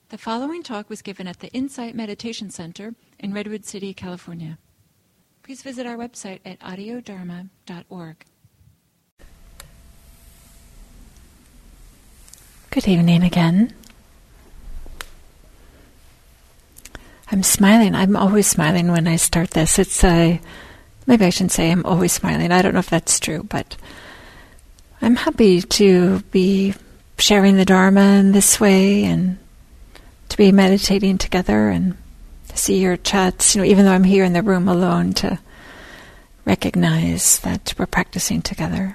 The following talk was given at the Insight Meditation Center in Redwood City, California. Please visit our website at audiodharma.org. Good evening again. I'm smiling. I'm always smiling when I start this. Maybe I shouldn't say I'm always smiling. I don't know if that's true, but I'm happy to be sharing the Dharma in this way and to be meditating together and to see your chats, even though I'm here in the room alone, to recognize that we're practicing together.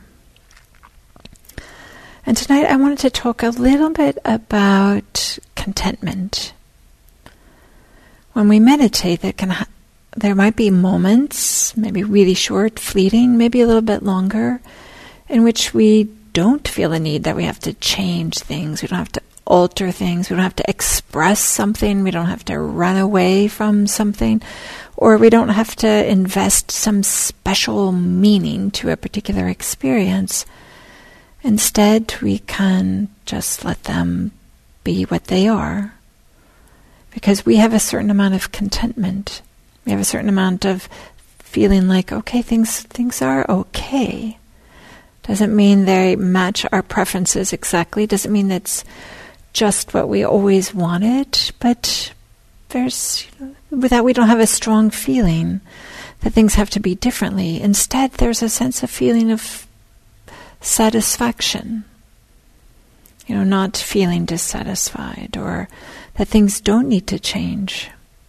And tonight I wanted to talk a little bit about contentment. When we meditate, there might be moments, maybe really short, fleeting, maybe a little bit longer, in which we don't feel the need that we have to change things. We don't have to alter things. We don't have to express something. We don't have to run away from something. Or we don't have to invest some special meaning to a particular experience. Instead, we can just let them be what they are. Because we have a certain amount of contentment. We have a certain amount of feeling like, okay, things are okay. Doesn't mean they match our preferences exactly. Doesn't mean that's just what we always wanted. But with that, we don't have a strong feeling that things have to be differently. Instead, there's a sense of feeling of satisfaction. Not feeling dissatisfied or that things don't need to change.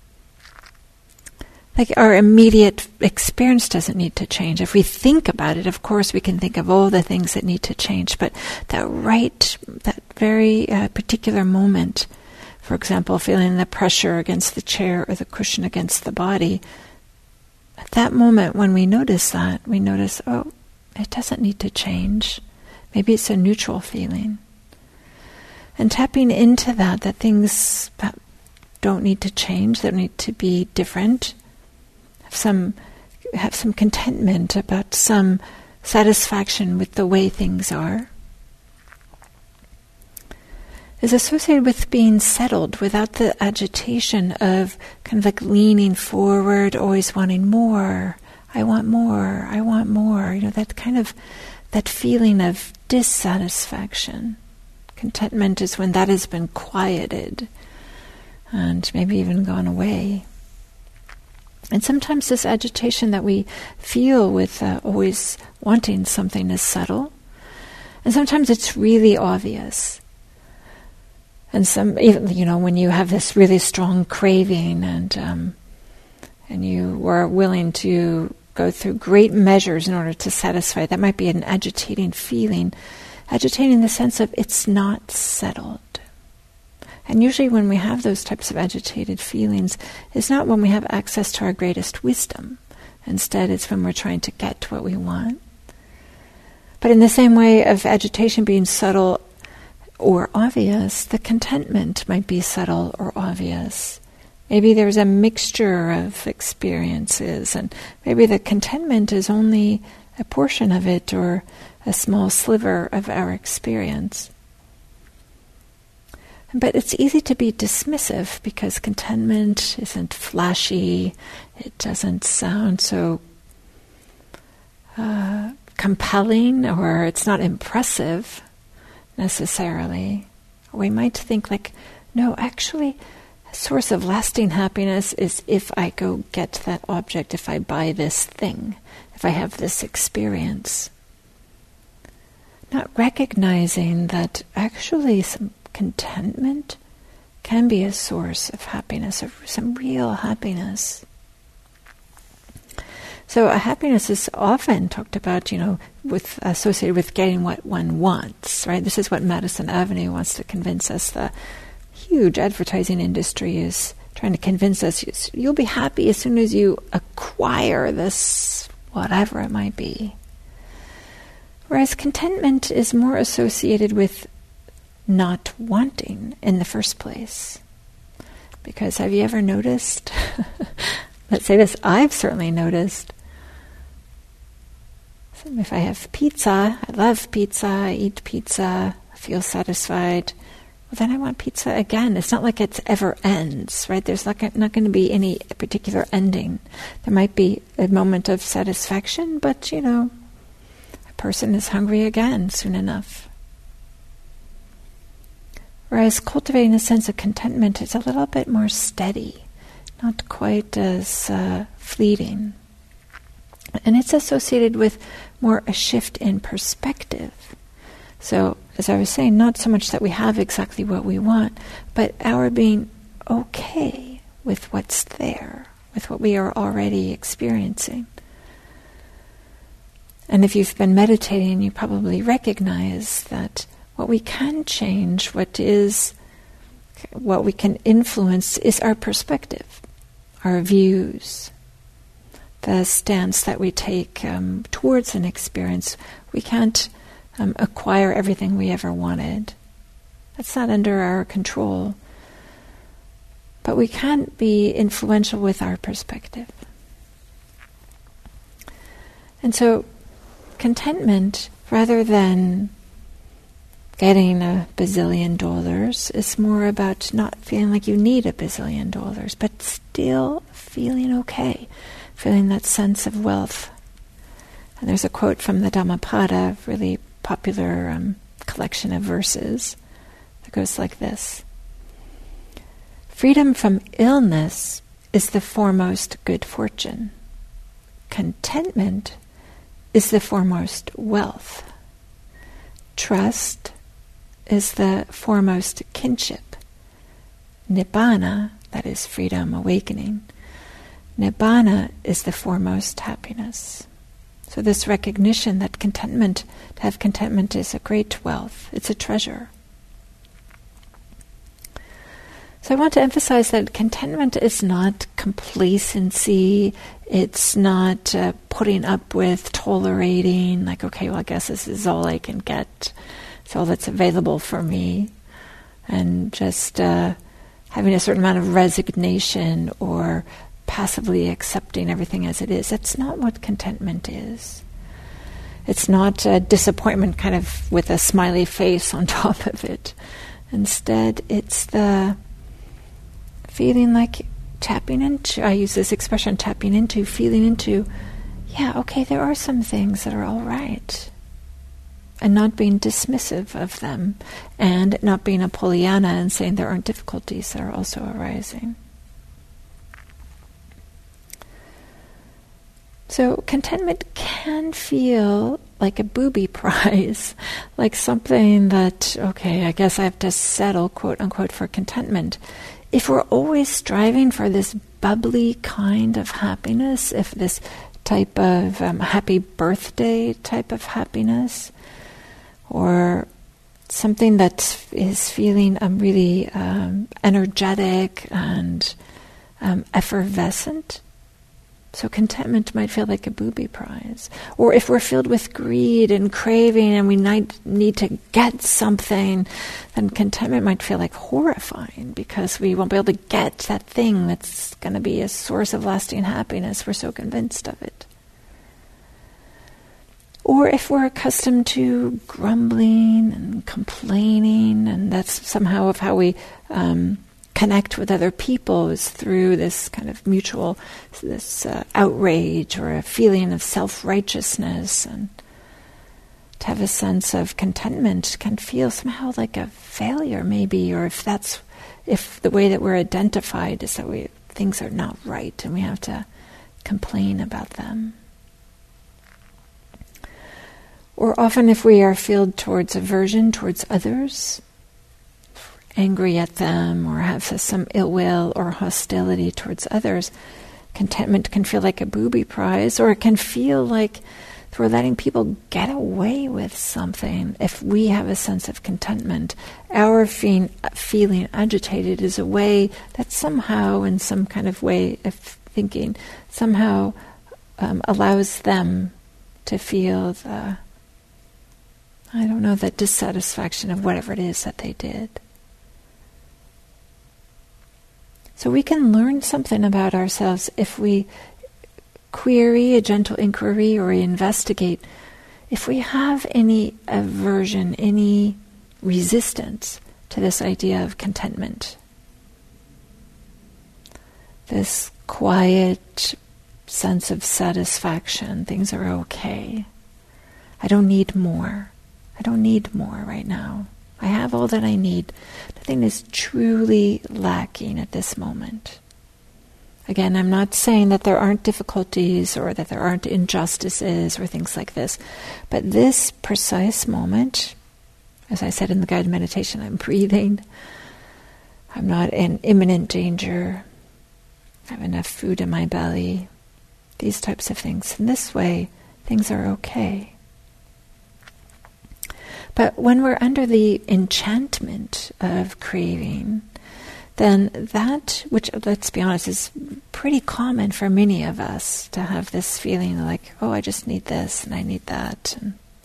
Like our immediate experience doesn't need to change. If we think about it, of course, we can think of all the things that need to change. But that very particular moment, for example, feeling the pressure against the chair or the cushion against the body, at that moment when we notice that, we notice, oh, it doesn't need to change. Maybe it's a neutral feeling. And tapping into that things don't need to change, they don't need to be different, have some contentment about some satisfaction with the way things are, is associated with being settled without the agitation of kind of like leaning forward, always wanting more. I want more. I want more. That feeling of dissatisfaction. Contentment is when that has been quieted and maybe even gone away. And sometimes this agitation that we feel with always wanting something is subtle. And sometimes it's really obvious. And when you have this really strong craving and you are willing to go through great measures in order to satisfy, that might be an agitating feeling. Agitating in the sense of it's not settled. And usually when we have those types of agitated feelings, it's not when we have access to our greatest wisdom. Instead, it's when we're trying to get what we want. But in the same way of agitation being subtle or obvious, the contentment might be subtle or obvious. Maybe there's a mixture of experiences, and maybe the contentment is only a portion of it or a small sliver of our experience. But it's easy to be dismissive because contentment isn't flashy, it doesn't sound so compelling, or it's not impressive necessarily. We might think like, no, actually, a source of lasting happiness is if I go get that object, if I buy this thing, if I have this experience. Not recognizing that actually some contentment can be a source of happiness, of some real happiness. So a happiness is often talked about, associated with getting what one wants, right? This is what Madison Avenue wants to convince us. The huge advertising industry is trying to convince us you'll be happy as soon as you acquire this, whatever it might be. Whereas contentment is more associated with not wanting in the first place. Because have you ever noticed, let's say this, I've certainly noticed, if I have pizza, I love pizza, I eat pizza, I feel satisfied. well, then I want pizza again. It's not like it ever ends, right? There's not going to be any particular ending. There might be a moment of satisfaction, but, a person is hungry again soon enough. Whereas cultivating a sense of contentment is a little bit more steady, not quite as fleeting. And it's associated with more a shift in perspective. So, as I was saying, not so much that we have exactly what we want, but our being okay with what's there, with what we are already experiencing. And if you've been meditating, you probably recognize that what we can change, what we can influence, is our perspective, our views, the stance that we take towards an experience. We can't acquire everything we ever wanted. That's not under our control. But we can be influential with our perspective. And so, contentment, rather than getting $1 bazillion, is more about not feeling like you need $1 bazillion, but still feeling okay, feeling that sense of wealth. And there's a quote from the Dhammapada, really popular collection of verses, that goes like this: freedom from illness is the foremost good fortune. Contentment is the foremost wealth. Trust is the foremost kinship. Nibbana, that is freedom, awakening. Nibbana is the foremost happiness. So this recognition that to have contentment is a great wealth. It's a treasure. So I want to emphasize that contentment is not complacency. It's not putting up with, tolerating, like, okay, well, I guess this is all I can get. It's all that's available for me. And just having a certain amount of resignation or passively accepting everything as it is. That's not what contentment is. It's not a disappointment kind of with a smiley face on top of it. Instead, it's the feeling like tapping into, I use this expression, tapping into, feeling into, yeah, okay, there are some things that are all right. And not being dismissive of them. And not being a Pollyanna and saying there aren't difficulties that are also arising. So contentment can feel like a booby prize, like something that, okay, I guess I have to settle, quote unquote, for contentment. If we're always striving for this bubbly kind of happiness, if this type of happy birthday type of happiness, or something that is feeling really energetic and effervescent, so contentment might feel like a booby prize. Or if we're filled with greed and craving and we need to get something, then contentment might feel like horrifying because we won't be able to get that thing that's going to be a source of lasting happiness. We're so convinced of it. Or if we're accustomed to grumbling and complaining, and that's somehow of how we connect with other people, is through this kind of mutual, this outrage or a feeling of self-righteousness, and to have a sense of contentment can feel somehow like a failure maybe, or if the way that we're identified is that things are not right and we have to complain about them. Or often if we are filled towards aversion towards others, angry at them or have some ill will or hostility towards others, contentment can feel like a booby prize, or it can feel like we're letting people get away with something. If we have a sense of contentment, our feeling agitated is a way that somehow, in some kind of way of thinking, somehow allows them to feel the dissatisfaction of whatever it is that they did. So we can learn something about ourselves if we query, a gentle inquiry, or investigate if we have any aversion, any resistance to this idea of contentment. This quiet sense of satisfaction. Things are okay. I don't need more. I don't need more right now. I have all that I need. Nothing is truly lacking at this moment. Again, I'm not saying that there aren't difficulties or that there aren't injustices or things like this, but this precise moment, as I said in the guided meditation, I'm breathing. I'm not in imminent danger. I have enough food in my belly. These types of things. In this way, things are okay. But when we're under the enchantment of craving, then that, which, let's be honest, is pretty common for many of us to have this feeling like, oh, I just need this and I need that.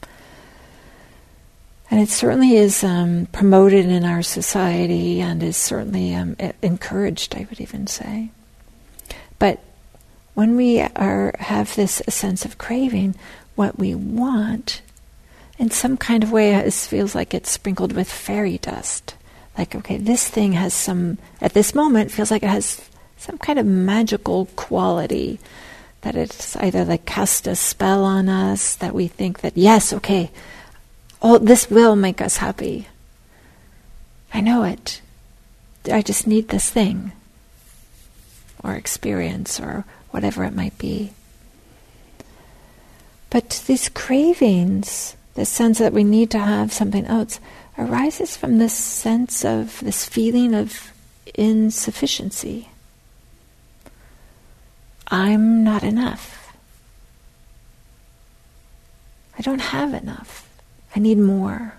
And it certainly is promoted in our society and is certainly encouraged, I would even say. But when we have this sense of craving, what we want, in some kind of way, it feels like it's sprinkled with fairy dust. Like, okay, this thing has some, at this moment, feels like it has some kind of magical quality, that it's either like cast a spell on us, that we think that, yes, okay, oh, this will make us happy. I know it. I just need this thing, or experience, or whatever it might be. But these cravings, the sense that we need to have something else, arises from this sense of, this feeling of insufficiency. I'm not enough. I don't have enough. I need more.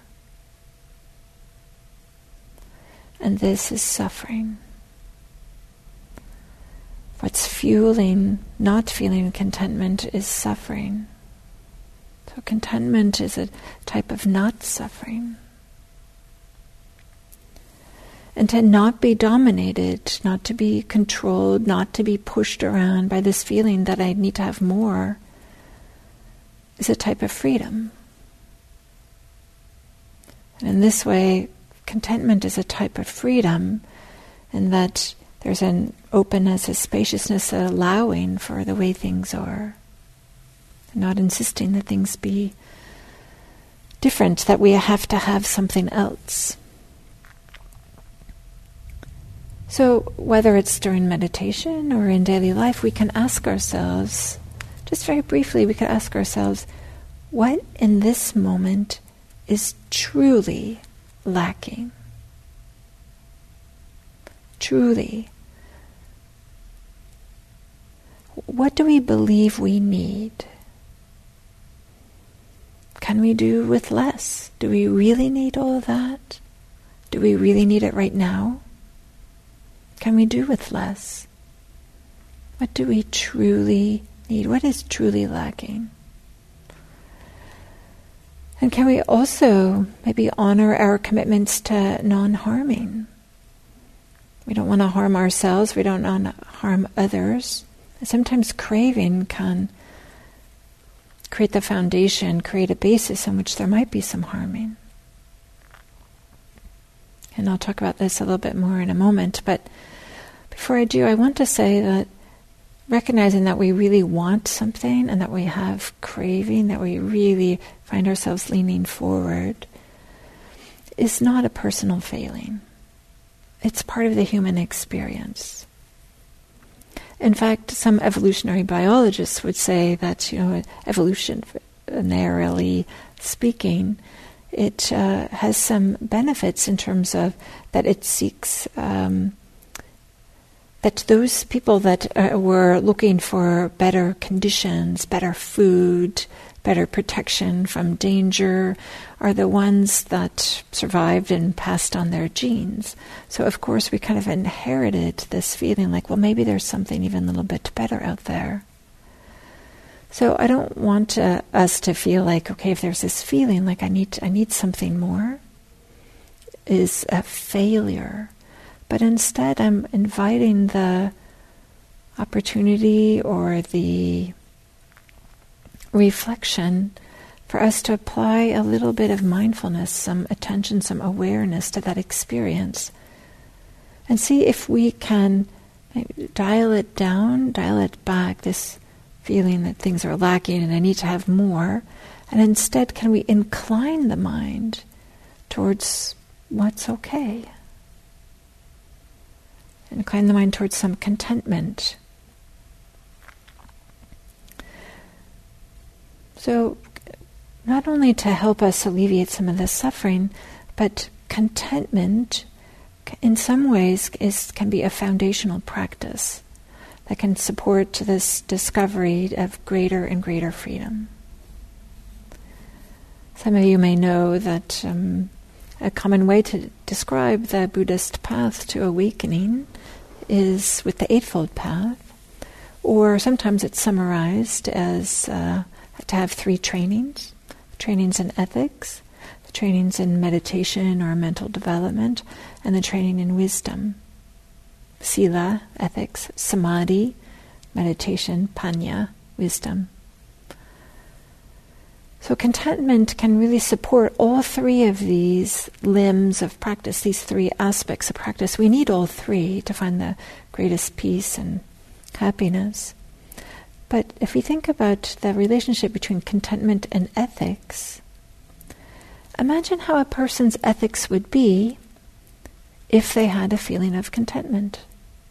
And this is suffering. What's fueling not feeling contentment is suffering. So contentment is a type of not suffering. And to not be dominated, not to be controlled, not to be pushed around by this feeling that I need to have more, is a type of freedom. And in this way, contentment is a type of freedom, in that there's an openness, a spaciousness, an allowing for the way things are. Not insisting that things be different, that we have to have something else. So whether it's during meditation or in daily life, we can ask ourselves, just very briefly, we could ask ourselves, what in this moment is truly lacking? Truly. What do we believe we need? Can we do with less? Do we really need all of that? Do we really need it right now? Can we do with less? What do we truly need? What is truly lacking? And can we also maybe honor our commitments to non-harming? We don't want to harm ourselves. We don't want to harm others. Sometimes craving can create the foundation, create a basis on which there might be some harming. And I'll talk about this a little bit more in a moment, but before I do, I want to say that recognizing that we really want something and that we have craving, that we really find ourselves leaning forward, is not a personal failing. It's part of the human experience. In fact, some evolutionary biologists would say that, evolutionarily speaking, it has some benefits in terms of that it seeks that those people that were looking for better conditions, better food, better protection from danger, are the ones that survived and passed on their genes. So of course we kind of inherited this feeling like, well, maybe there's something even a little bit better out there. So I don't want us to feel like, okay, if there's this feeling like I need something more, is a failure. But instead I'm inviting the opportunity or the reflection for us to apply a little bit of mindfulness, some attention, some awareness to that experience, and see if we can dial it down, dial it back, this feeling that things are lacking and I need to have more, and instead can we incline the mind towards what's okay? Incline the mind towards some contentment. So, not only to help us alleviate some of the suffering, but contentment, in some ways, can be a foundational practice that can support this discovery of greater and greater freedom. Some of you may know that a common way to describe the Buddhist path to awakening is with the Eightfold Path, or sometimes it's summarized as to have 3 trainings: trainings in ethics, the trainings in meditation or mental development, and the training in wisdom. Sila, ethics; samadhi, meditation; panya, wisdom. So contentment can really support all 3 of these limbs of practice, these 3 aspects of practice. We need all 3 to find the greatest peace and happiness. But if we think about the relationship between contentment and ethics, imagine how a person's ethics would be if they had a feeling of contentment.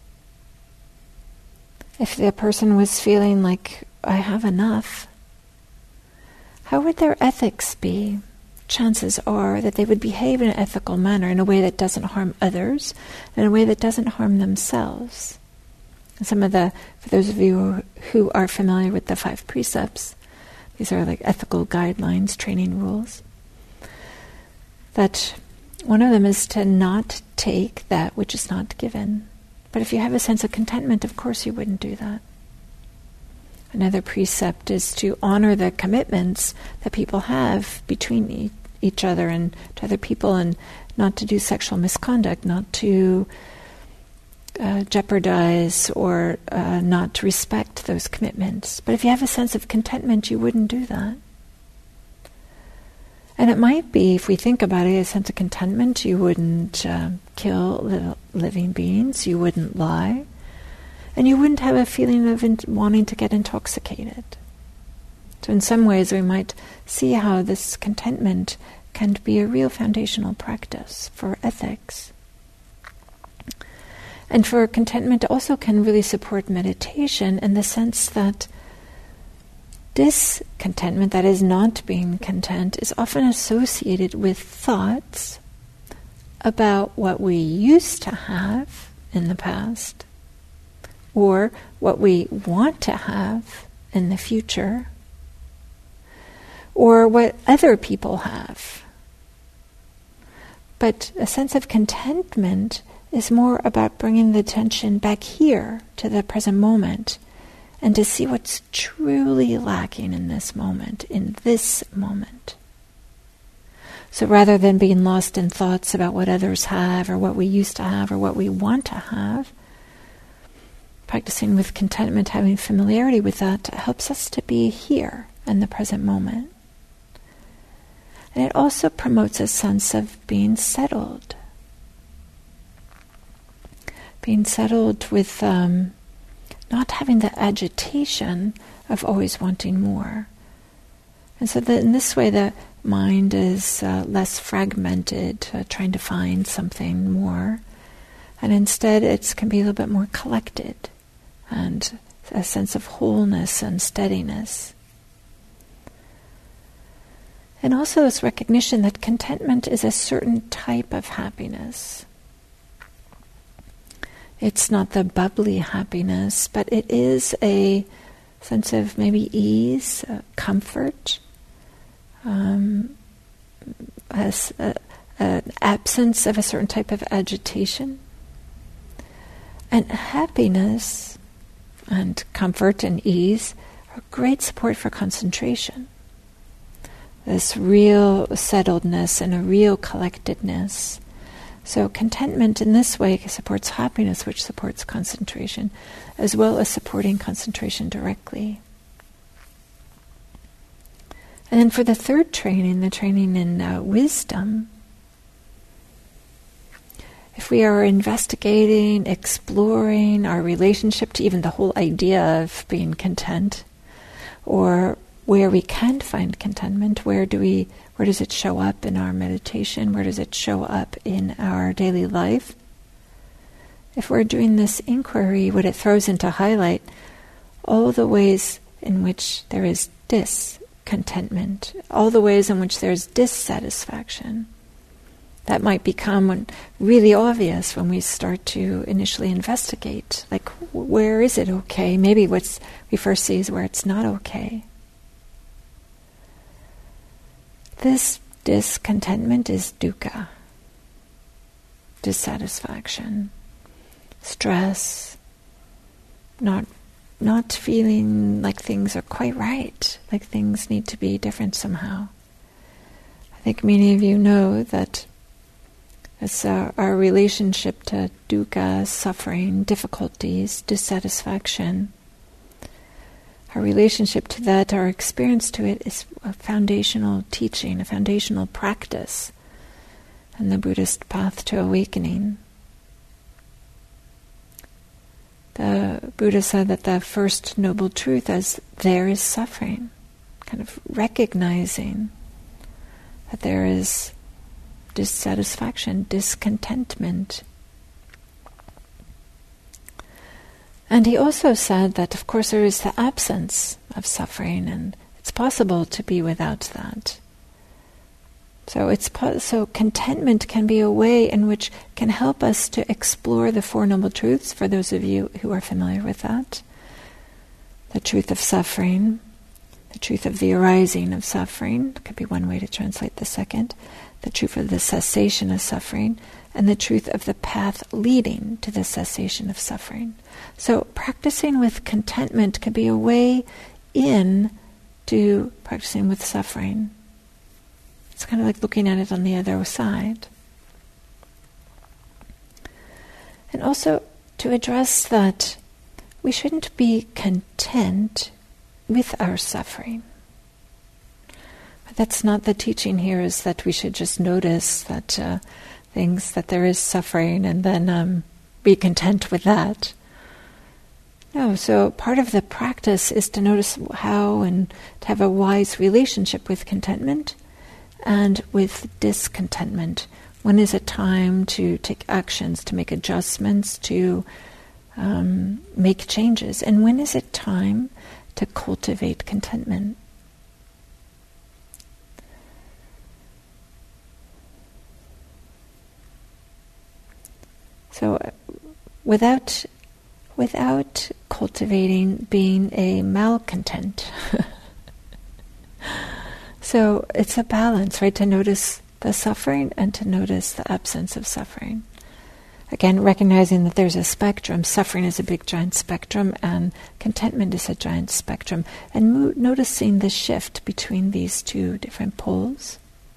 If the person was feeling like, I have enough, how would their ethics be? Chances are that they would behave in an ethical manner, in a way that doesn't harm others, in a way that doesn't harm themselves. And for those of you who are familiar with the 5 precepts, these are like ethical guidelines, training rules, that one of them is to not take that which is not given. But if you have a sense of contentment, of course you wouldn't do that. Another precept is to honor the commitments that people have between each other and to other people, and not to do sexual misconduct, not to jeopardize or not to respect those commitments. But if you have a sense of contentment, you wouldn't do that. And it might be, if we think about it, a sense of contentment, you wouldn't kill living beings, you wouldn't lie, and you wouldn't have a feeling of wanting to get intoxicated. So in some ways we might see how this contentment can be a real foundational practice for ethics. And for contentment also can really support meditation in the sense that discontentment, that is not being content, is often associated with thoughts about what we used to have in the past, or what we want to have in the future, or what other people have. But a sense of contentment is more about bringing the attention back here to the present moment and to see what's truly lacking in this moment, in this moment. So rather than being lost in thoughts about what others have or what we used to have or what we want to have, practicing with contentment, having familiarity with that, helps us to be here in the present moment. And it also promotes a sense of being settled. Being settled with not having the agitation of always wanting more. And so that in this way the mind is less fragmented, trying to find something more. And instead it can be a little bit more collected and a sense of wholeness and steadiness. And also this recognition that contentment is a certain type of happiness. It's not the bubbly happiness, but it is a sense of maybe ease, comfort, an absence of a certain type of agitation. And happiness and comfort and ease are great support for concentration. This real settledness and a real collectedness. So contentment in this way supports happiness, which supports concentration, as well as supporting concentration directly. And then for the third training, the training in wisdom, if we are investigating, exploring our relationship to even the whole idea of being content, or where we can find contentment, where does it show up in our meditation? Where does it show up in our daily life? If we're doing this inquiry, what it throws into highlight all the ways in which there is discontentment, all the ways in which there's dissatisfaction. That might become really obvious when we start to initially investigate. Like, where is it okay? Maybe what we first see is where it's not okay. This discontentment is dukkha, dissatisfaction, stress, not feeling like things are quite right, like things need to be different somehow. I think many of you know that it's our relationship to dukkha, suffering, difficulties, dissatisfaction. Our relationship to that, our experience to it, is a foundational teaching, a foundational practice in the Buddhist path to awakening. The Buddha said that the first noble truth is there is suffering, kind of recognizing that there is dissatisfaction, discontentment. And he also said that, of course, there is the absence of suffering, and it's possible to be without that. So contentment can be a way in which can help us to explore the Four Noble Truths, for those of you who are familiar with that. The truth of suffering, the truth of the arising of suffering, could be one way to translate the second, the truth of the cessation of suffering, and the truth of the path leading to the cessation of suffering. So practicing with contentment could be a way in to practicing with suffering. It's kind of like looking at it on the other side. And also to address that we shouldn't be content with our suffering. That's not the teaching here, is that we should just notice that that there is suffering and then be content with that. No, so part of the practice is to notice how and to have a wise relationship with contentment and with discontentment. When is it time to take actions, to make adjustments, to make changes? And when is it time to cultivate contentment? So without cultivating being a malcontent. So it's a balance, right? To notice the suffering and to notice the absence of suffering. Again, recognizing that there's a spectrum. Suffering is a big giant spectrum and contentment is a giant spectrum. And noticing the shift between these two different poles.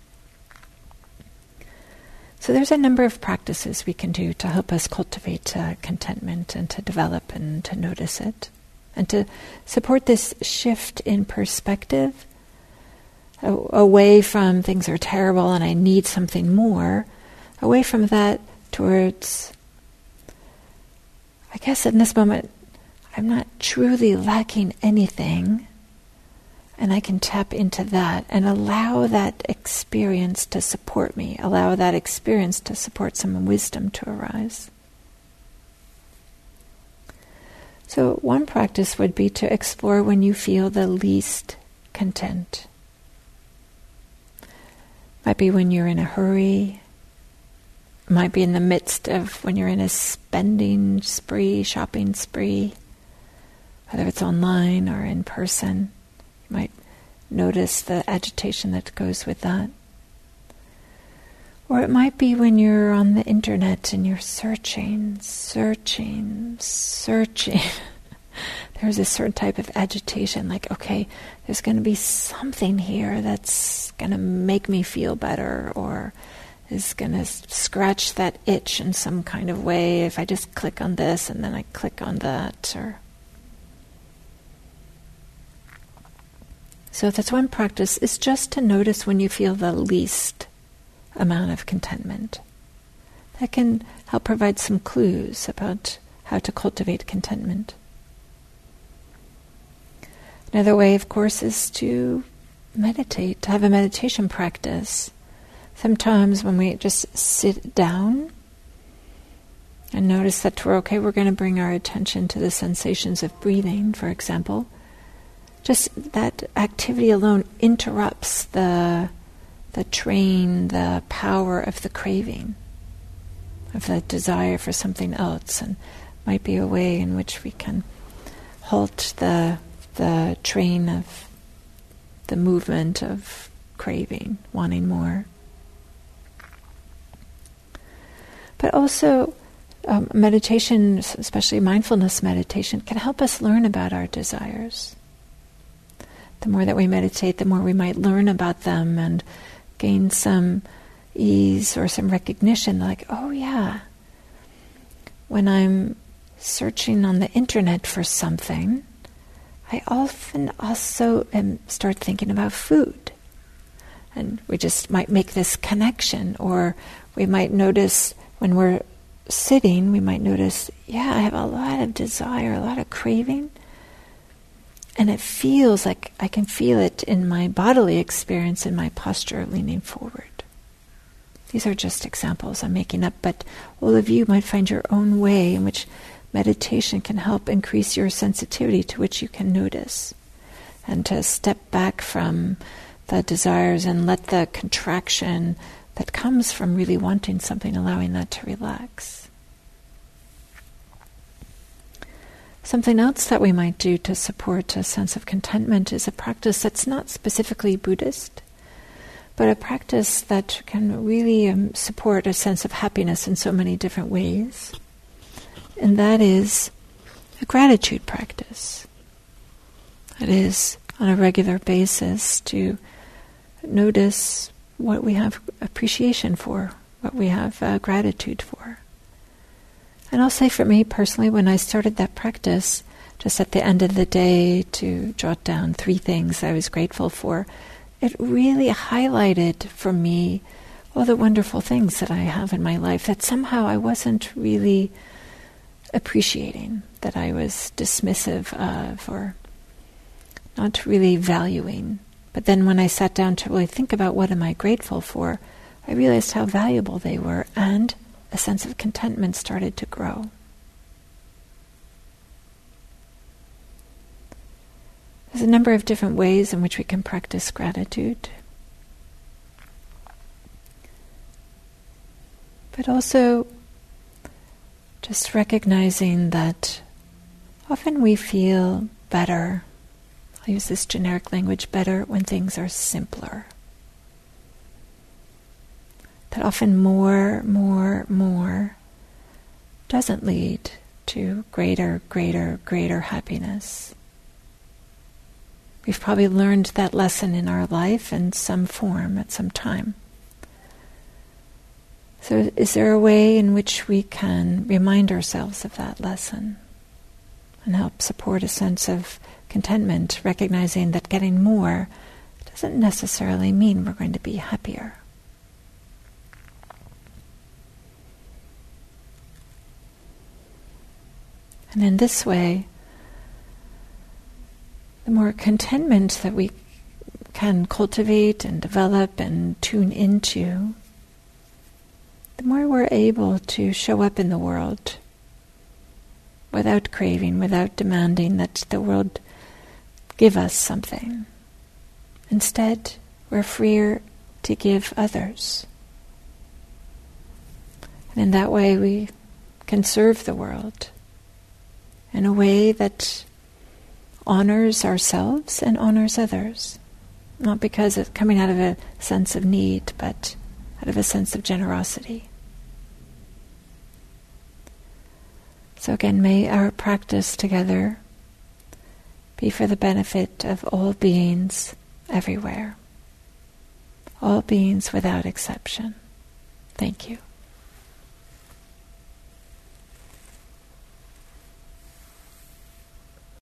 So there's a number of practices we can do to help us cultivate contentment and to develop and to notice it. And to support this shift in perspective away from things are terrible and I need something more, away from that towards, I guess in this moment, I'm not truly lacking anything, and I can tap into that and allow that experience to support me, allow that experience to support some wisdom to arise. So one practice would be to explore when you feel the least content. Might be when you're in a hurry. Might be in the midst of when you're in a spending spree, shopping spree, whether it's online or in person. You might notice the agitation that goes with that. Or it might be when you're on the internet and you're searching. There's a certain type of agitation, like, okay, there's going to be something here that's going to make me feel better, or is going to scratch that itch in some kind of way if I just click on this and then I click on that. So that's one practice, is just to notice when you feel the least amount of contentment. That can help provide some clues about how to cultivate contentment. Another way, of course, is to meditate, to have a meditation practice. Sometimes when we just sit down and notice that we're okay, we're going to bring our attention to the sensations of breathing, for example. Just that activity alone interrupts the train, the power of the craving, of the desire for something else, and might be a way in which we can halt the train of the movement of craving, wanting more. But also, meditation, especially mindfulness meditation, can help us learn about our desires. The more that we meditate, the more we might learn about them and gain some ease or some recognition, like, oh yeah, when I'm searching on the internet for something, I often also start thinking about food. And we just might make this connection, or we might notice when we're sitting, we might notice, yeah, I have a lot of desire, a lot of craving, and it feels like I can feel it in my bodily experience, in my posture of leaning forward. These are just examples I'm making up, but all of you might find your own way in which meditation can help increase your sensitivity to which you can notice, and to step back from the desires and let the contraction that comes from really wanting something, allowing that to relax. Something else that we might do to support a sense of contentment is a practice that's not specifically Buddhist, but a practice that can really support a sense of happiness in so many different ways. And that is a gratitude practice. It is on a regular basis to notice what we have appreciation for, what we have gratitude for. And I'll say for me personally, when I started that practice, just at the end of the day to jot down 3 things I was grateful for, it really highlighted for me all the wonderful things that I have in my life that somehow I wasn't really appreciating, that I was dismissive of or not really valuing. But then when I sat down to really think about what am I grateful for, I realized how valuable they were, and a sense of contentment started to grow. There's a number of different ways in which we can practice gratitude. But also just recognizing that often we feel better, I'll use this generic language, better when things are simpler. That often more doesn't lead to greater happiness. We've probably learned that lesson in our life in some form at some time. So is there a way in which we can remind ourselves of that lesson and help support a sense of contentment, recognizing that getting more doesn't necessarily mean we're going to be happier? And in this way, the more contentment that we can cultivate and develop and tune into, the more we're able to show up in the world without craving, without demanding that the world give us something. Instead, we're freer to give others. And in that way, we can serve the world in a way that honors ourselves and honors others. Not because it's coming out of a sense of need, but out of a sense of generosity. So again, may our practice together be for the benefit of all beings everywhere. All beings without exception. Thank you.